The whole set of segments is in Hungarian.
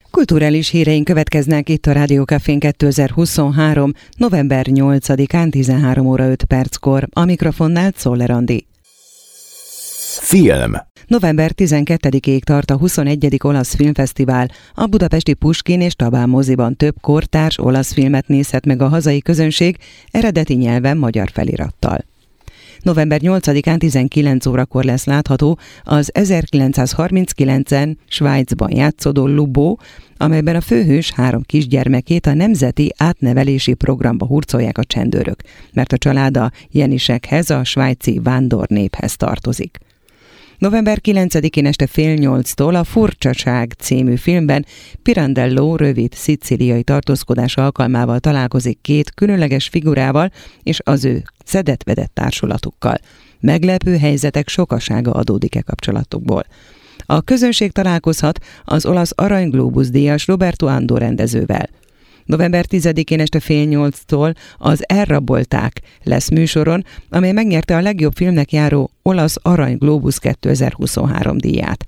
Kulturális híreink következnek itt a Rádió Cafén 2023. november 8-án 13 óra 5 perckor. A mikrofonnál Czoller Andi. Film. November 12-ig tart a 21. olasz filmfesztivál. A budapesti Puskín és Tabán moziban több kortárs olasz filmet nézhet meg a hazai közönség eredeti nyelven magyar felirattal. November 8-án 19 órakor lesz látható az 1939-en Svájcban játszódó Lubó, amelyben a főhős 3 kisgyermekét a nemzeti átnevelési programba hurcolják a csendőrök, mert a család a jenisekhez, a svájci vándornéphez tartozik. November 9-én este 7:30-tól a Furcsaság című filmben Pirandello rövid szicíliai tartózkodása alkalmával találkozik 2 különleges figurával és az ő szedett-vedett társulatukkal. Meglepő helyzetek sokasága adódik kapcsolatukból. A közönség találkozhat az olasz Arany Glóbusz díjas Roberto Ando rendezővel. November 10-én este 7:30-tól az Elrabolták lesz műsoron, amely megnyerte a legjobb filmnek járó olasz Arany Glóbusz 2023 díját.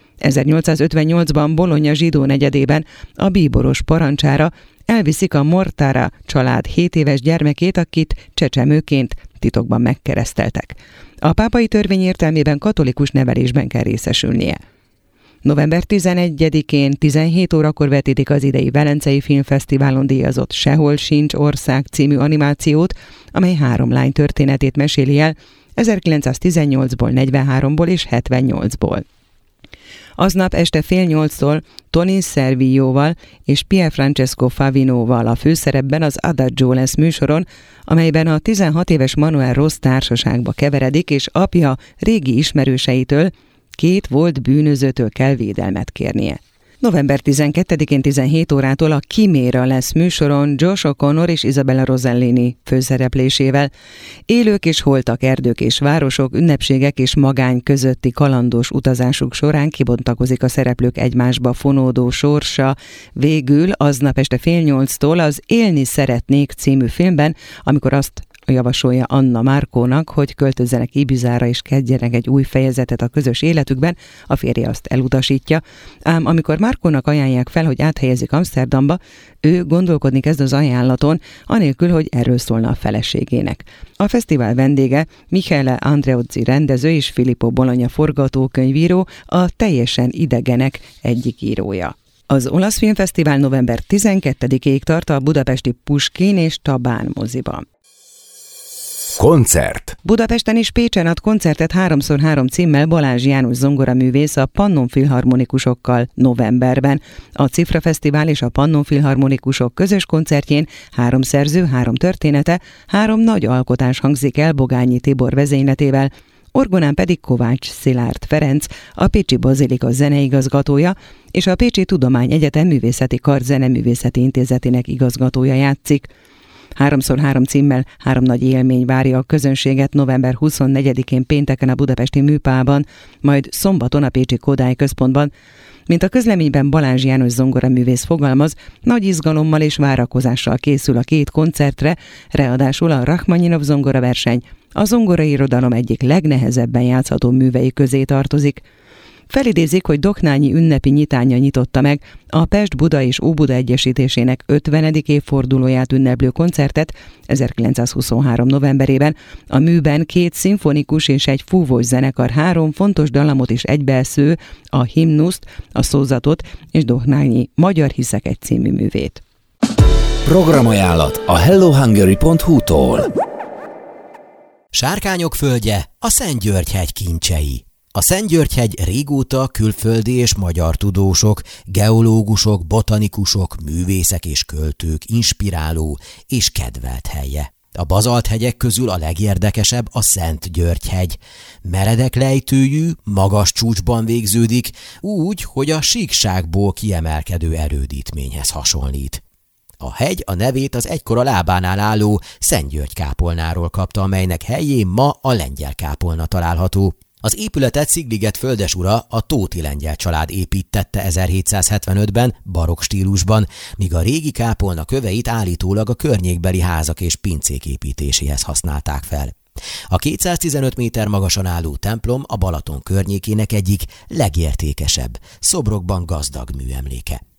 1858-ban Bologna zsidó negyedében a bíboros parancsára elviszik a Mortara család 7 éves gyermekét, akit csecsemőként titokban megkereszteltek. A pápai törvény értelmében katolikus nevelésben kell részesülnie. November 11-én 17 órakor vetítik az idei Velencei Filmfesztiválon díjazott Sehol sincs ország című animációt, amely 3 lány történetét meséli el 1918-ból, 43-ból és 78-ból. Aznap este 7:30-tól Tony Servilloval és Pierfrancesco Favinóval a főszerepben az Adagio lesz műsoron, amelyben a 16 éves Manuel Rossz társaságba keveredik, és apja régi ismerőseitől, 2 volt bűnözőtől kell védelmet kérnie. November 12-én 17 órától a Chiméra lesz műsoron Josh O'Connor és Isabella Rossellini főszereplésével. Élők és holtak, erdők és városok, ünnepségek és magány közötti kalandos utazásuk során kibontakozik a szereplők egymásba fonódó sorsa. Végül aznap este 7:30-tól az Élni szeretnék című filmben, amikor azt javasolja Anna Markónak, hogy költözzenek Ibizára és kezdjenek egy új fejezetet a közös életükben, a férje azt elutasítja, ám amikor Markónak ajánlják fel, hogy áthelyezik Amsterdamba, ő gondolkodni kezd az ajánlaton, anélkül, hogy erről szólna a feleségének. A fesztivál vendége Michele Andreozzi rendező és Filippo Bologna forgatókönyvíró, a Teljesen idegenek egyik írója. Az olasz filmfesztivál november 12-ig tart a budapesti Puskín és Tabán moziban. Koncert. Budapesten és Pécsen ad koncertet 3x3 címmel Balázs János zongoraművész a Pannon Filharmonikusokkal novemberben. A Cifra Fesztivál és a Pannon Filharmonikusok közös koncertjén 3 szerző, 3 története, 3 nagy alkotás hangzik el Bogányi Tibor vezényletével, orgonán pedig Kovács Szilárd Ferenc, a Pécsi Bazilika zeneigazgatója, és a Pécsi Tudományegyetem Művészeti Kar Zeneművészeti Intézetének igazgatója játszik. 3x3 címmel 3 nagy élmény várja a közönséget november 24-én pénteken a budapesti Műpában, majd szombaton a pécsi Kodály központban. Mint a közleményben Balázs János zongoraművész fogalmaz, nagy izgalommal és várakozással készül a 2 koncertre, ráadásul a Rachmaninov zongoraverseny a zongorairodalom egyik legnehezebben játszható művei közé tartozik. Felidézik, hogy Doknányi ünnepi nyitánya nyitotta meg a Pest-Buda és Óbuda egyesítésének 50. évfordulóját ünneplő koncertet 1923. novemberében. A műben 2 szimfonikus és egy fúvós zenekar 3 fontos dallamot is egybeesző, a himnuszt, a szózatot és Doknányi Magyar hiszek egy című művét. Programajánlat a hellohungary.hu-tól. Sárkányok földje, a Szent-György-hegy kincsei. A Szent-György-hegy régóta külföldi és magyar tudósok, geológusok, botanikusok, művészek és költők inspiráló és kedvelt helye. A bazalthegyek közül a legérdekesebb a Szent-György-hegy. Meredek lejtőjű, magas csúcsban végződik, úgy, hogy a síkságból kiemelkedő erődítményhez hasonlít. A hegy a nevét az egykor a lábánál álló Szent-György-kápolnáról kapta, amelynek helyén ma a lengyel kápolna található. Az épületet Szigliget földesura, a Tóti lengyel család építtette 1775-ben barokk stílusban, míg a régi kápolna köveit állítólag a környékbeli házak és pincék építéséhez használták fel. A 215 méter magasan álló templom a Balaton környékének egyik legértékesebb, szobrokban gazdag műemléke.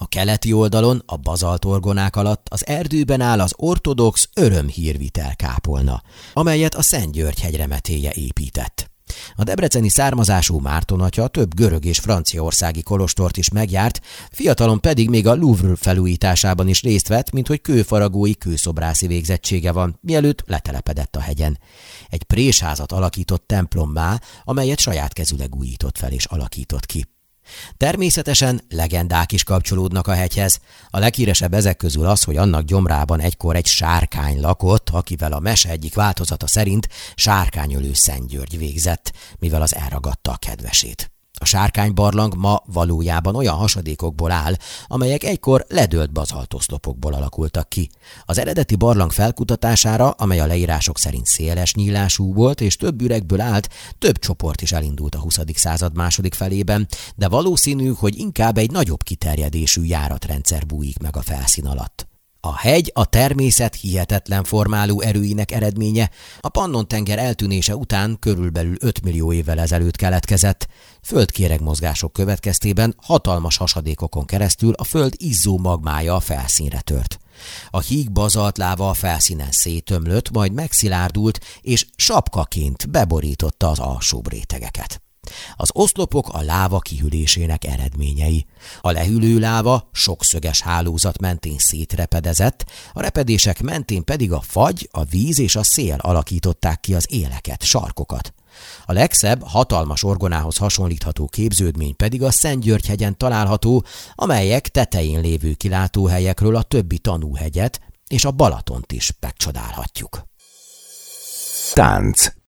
A keleti oldalon, a bazaltorgonák alatt az erdőben áll az ortodox örömhírvitel kápolna, amelyet a Szent-György-hegy remetélye épített. A debreceni származású Márton atya több görög és franciaországi kolostort is megjárt, fiatalon pedig még a Louvre felújításában is részt vett, minthogy kőfaragói kőszobrászi végzettsége van, mielőtt letelepedett a hegyen. Egy présházat alakított templommá, amelyet saját kezüleg újított fel és alakított ki. Természetesen legendák is kapcsolódnak a hegyhez. A leghíresebb ezek közül az, hogy annak gyomrában egykor egy sárkány lakott, akivel a mese egyik változata szerint sárkányölő Szent György végzett, mivel az elragadta a kedvesét. A sárkánybarlang ma valójában olyan hasadékokból áll, amelyek egykor ledőlt bazaltoszlopokból alakultak ki. Az eredeti barlang felkutatására, amely a leírások szerint széles nyílású volt és több üregből állt, több csoport is elindult a 20. század második felében, de valószínű, hogy inkább egy nagyobb kiterjedésű járatrendszer bújik meg a felszín alatt. A hegy a természet hihetetlen formáló erőinek eredménye, a Pannon-tenger eltűnése után körülbelül 5 millió évvel ezelőtt keletkezett. Földkéregmozgások következtében hatalmas hasadékokon keresztül a föld izzó magmája a felszínre tört. A híg bazaltláva a felszínen szétömlött, majd megszilárdult, és sapkaként beborította az alsóbb rétegeket. Az oszlopok a láva kihűlésének eredményei. A lehűlő láva sokszöges hálózat mentén szétrepedezett, a repedések mentén pedig a fagy, a víz és a szél alakították ki az éleket, sarkokat. A legszebb, hatalmas orgonához hasonlítható képződmény pedig a Szent-György-hegyen található, amelyek tetején lévő kilátóhelyekről a többi tanúhegyet és a Balatont is megcsodálhatjuk. Tánc.